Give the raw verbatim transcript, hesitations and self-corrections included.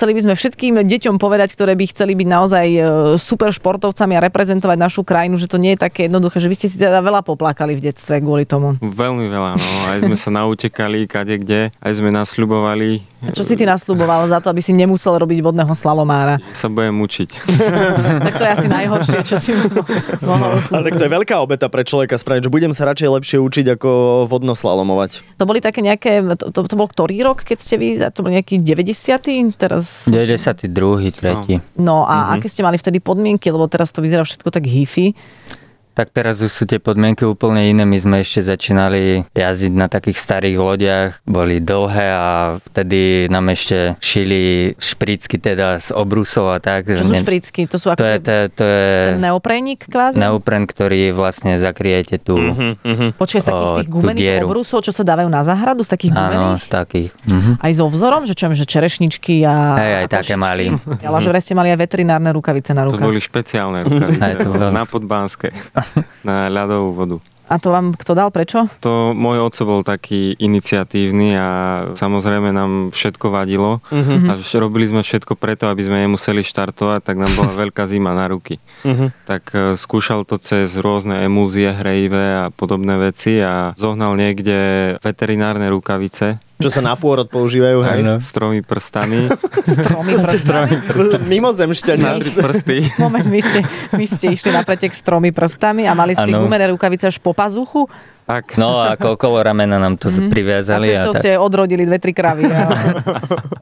chceli by sme všetkým deťom povedať, ktoré by chceli byť naozaj super športovcami a reprezentovať našu krajinu, že to nie je také jednoduché, že vy ste si teda veľa poplakali v detstve kvôli tomu. Veľmi veľa, no. Aj sme sa nautekali kadekde, aj sme nasľubovali. A čo si ty nasľuboval za to, aby si nemusel robiť vodného slalomára? Sa budem učiť. Tak to je asi najhoršie, čo si mohol slúbiť. Ale tak to je veľká obeta pre človeka spraviť, že budem sa radšej lepšie učiť ako vodnoslalomovať. To boli také nejaké, to, to, to bol ktorý rok, keď ste vy, to bol nejaký deväťdesiaty Teraz... deväťdesiaty druhý, tretí No a mm-hmm. aké ste mali vtedy podmienky, lebo teraz to vyzerá všetko tak hifi. Tak teraz už sú tie podmienky úplne iné. My sme ešte začínali jazdiť na takých starých lodiach. Boli dlhé a vtedy nám ešte šili špricky teda z obrusov a tak. Čo sú špricky? To sú ako to je, to, to je neoprénik kvázi? Neopren, ktorý vlastne zakriete tú uh-huh, uh-huh. Počkaj, z takých tých gumených obrusov, čo sa dávajú na záhradu, z takých gumených? Áno, z takých. Uh-huh. Aj so vzorom, že čo viem, že čerešničky a... Hej, aj také mali. Ale že vraj ste mali aj veterinárne rukavice na rukách. To boli špeciálne rukavice. Na Podbanskej. Na ľadovú vodu. A to vám kto dal? Prečo? To môj otco bol taký iniciatívny a samozrejme nám všetko vadilo. Uh-huh. A robili sme všetko preto, aby sme nemuseli štartovať, tak nám bola veľká zima na ruky. Uh-huh. Tak uh, skúšal to cez rôzne emúzie, hrejivé a podobné veci a zohnal niekde veterinárne rukavice. Čo sa na pôrod používajú, hej? S tromi prstami. S tromi prstami? Mimozemšťania. Prsty. Moment, my ste, my ste išli na pretek s tromi prstami a mali ste ano. gumené rukavice až po pazuchu? Tak. No a okolo ramena nám to mm-hmm. priviazali. A cestou a tak... ste odrodili dve, tri kravy.